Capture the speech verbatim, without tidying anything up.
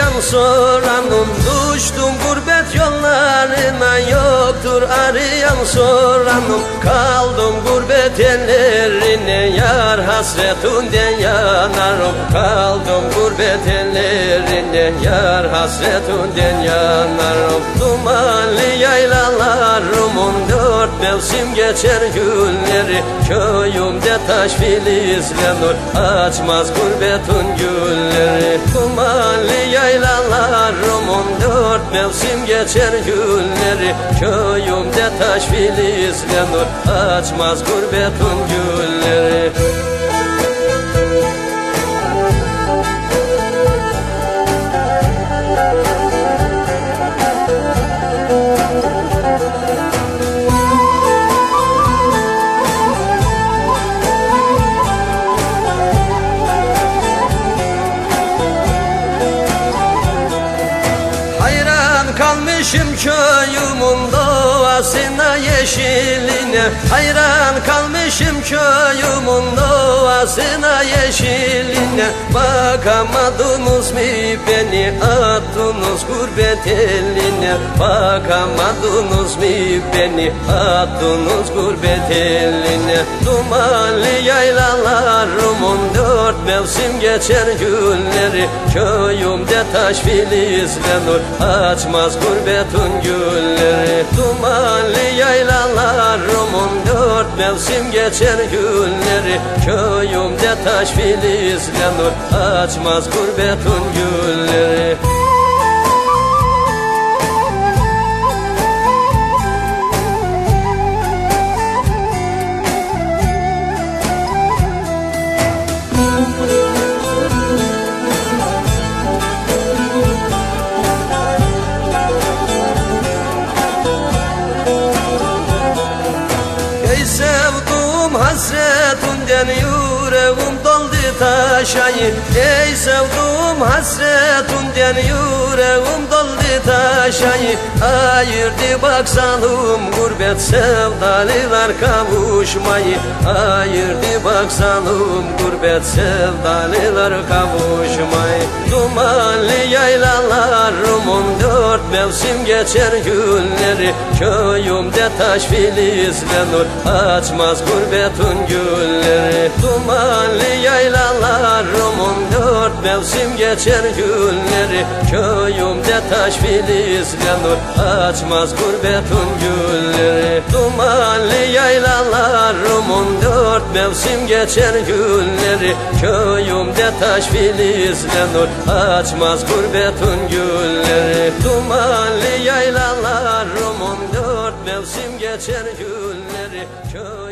arayan soranım, düştüm gurbet yollarına, yoktur arayan soranım. Kaldım gurbet ellerine, yar hasretinden yanarım. Kaldım gurbet ellerine, yar hasretinden yanarım. Dumanlı yaylalarımın dört mevsim geçer günleri, köyümde taş filizlenir, açmaz gurbetin gülleri. Dumanlı yaylalarımın dört mevsim geçer günleri, köyümde taş filizlenir, açmaz gurbetin gülleri. Kalmışım köyümün doğasına, yeşiline. Hayran kalmışım köyümün doğasına, yeşiline. Bakamadınız mı beni, attınız gurbet eline. Bakamadınız mı beni, attınız gurbet eline. Dumanlı yaylalarımın dört mevsim geçer günleri, köyümde taş filizlenir, açmaz gurbetin gülleri. Dumanlı yaylalarımın dört mevsim geçer günleri, köyümde taş filizlenir, açmaz gurbetin gülleri. Sevduğum hasretinden yüreğim doldu taşayı. Ey sevduğum hasretinden yüreğim doldu taşayı. Ayırdı baksanım gurbet sevdalılar kavuşmayı. Ayırdı baksanım gurbet sevdalılar kavuşmayı. Dumanlı yaylalarımın dört mevsim geçer günleri, köyümde taş filizlenir, açmaz gurbetin gülleri. Dumanlı yaylalarımın dört mevsim geçer günleri, köyümde taş filizlenir, açmaz gurbetin gülleri. Dumanlı yaylalarımın dört mevsim geçer günleri, köyümde taş filizlenir, açmaz gurbetin gülleri. Dumanlı yaylalarımın dört mevsim geçer günleri, köy